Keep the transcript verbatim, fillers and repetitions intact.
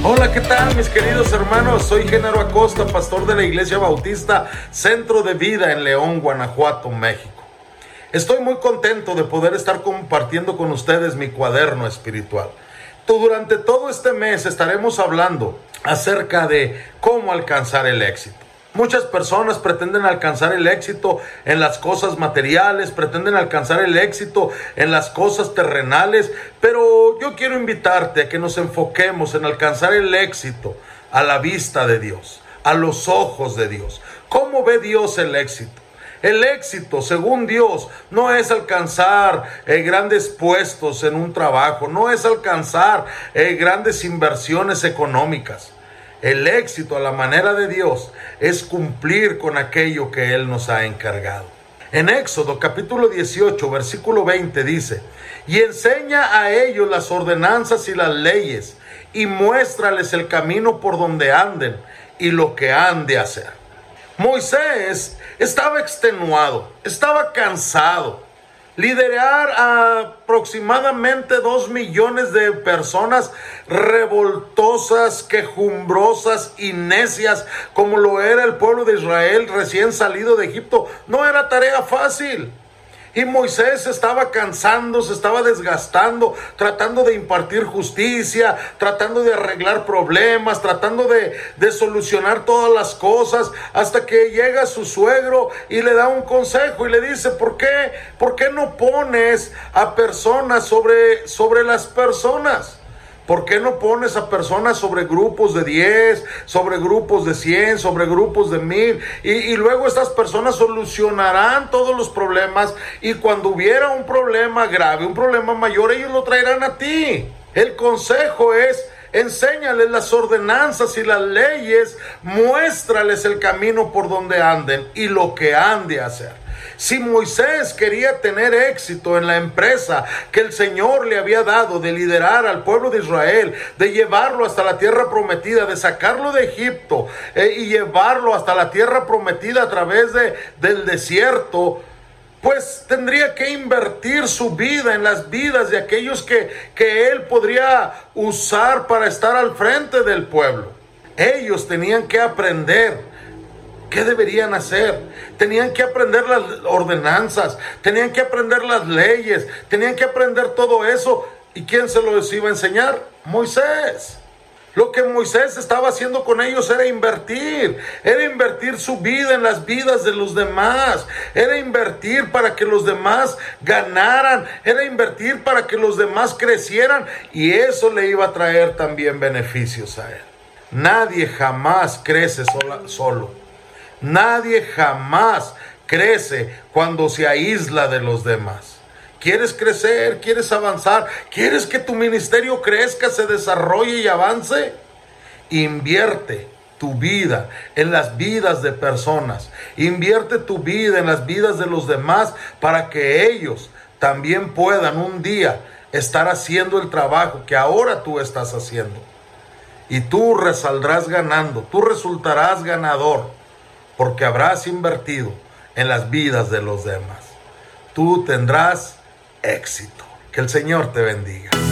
Hola, ¿qué tal mis queridos hermanos? Soy Genaro Acosta, pastor de la Iglesia Bautista Centro de Vida en León, Guanajuato, México. Estoy muy contento de poder estar compartiendo con ustedes mi cuaderno espiritual. Durante todo este mes estaremos hablando acerca de cómo alcanzar el éxito. Muchas personas pretenden alcanzar el éxito en las cosas materiales, pretenden alcanzar el éxito en las cosas terrenales, pero yo quiero invitarte a que nos enfoquemos en alcanzar el éxito a la vista de Dios, a los ojos de Dios. ¿Cómo ve Dios el éxito? El éxito, según Dios, no es alcanzar eh, grandes puestos en un trabajo, no es alcanzar eh, grandes inversiones económicas. El éxito a la manera de Dios es cumplir con aquello que Él nos ha encargado. En Éxodo capítulo dieciocho, versículo veinte dice: y enseña a ellos las ordenanzas y las leyes, y muéstrales el camino por donde anden y lo que han de hacer. Moisés estaba extenuado, estaba cansado. Liderar a aproximadamente dos millones de personas revoltosas, quejumbrosas y necias, como lo era el pueblo de Israel recién salido de Egipto, no era tarea fácil. Y Moisés se estaba cansando, se estaba desgastando, tratando de impartir justicia, tratando de arreglar problemas, tratando de, de solucionar todas las cosas, hasta que llega su suegro y le da un consejo y le dice: ¿por qué? ¿Por qué no pones a personas sobre, sobre las personas? ¿Por qué no pones a personas sobre grupos de diez, sobre grupos de cien, sobre grupos de mil? Y, y luego estas personas solucionarán todos los problemas, y cuando hubiera un problema grave, un problema mayor, ellos lo traerán a ti. El consejo es: enséñales las ordenanzas y las leyes, muéstrales el camino por donde anden y lo que han de hacer. Si Moisés quería tener éxito en la empresa que el Señor le había dado de liderar al pueblo de Israel, de llevarlo hasta la tierra prometida, de sacarlo de Egipto eh, y llevarlo hasta la tierra prometida a través de, del desierto, pues tendría que invertir su vida en las vidas de aquellos que, que él podría usar para estar al frente del pueblo. Ellos tenían que aprender ¿qué deberían hacer? Tenían que aprender las ordenanzas, tenían que aprender las leyes, tenían que aprender todo eso. ¿Y quién se los iba a enseñar? Moisés. Lo que Moisés estaba haciendo con ellos era invertir, era invertir su vida en las vidas de los demás, era invertir para que los demás ganaran, era invertir para que los demás crecieran, y eso le iba a traer también beneficios a él. Nadie jamás crece sola, solo. Nadie jamás crece cuando se aísla de los demás. ¿Quieres crecer? ¿Quieres avanzar? ¿Quieres que tu ministerio crezca, se desarrolle y avance? Invierte tu vida en las vidas de personas. Invierte tu vida en las vidas de los demás para que ellos también puedan un día estar haciendo el trabajo que ahora tú estás haciendo. Y tú resaldrás ganando, tú resultarás ganador, porque habrás invertido en las vidas de los demás. Tú tendrás éxito. Que el Señor te bendiga.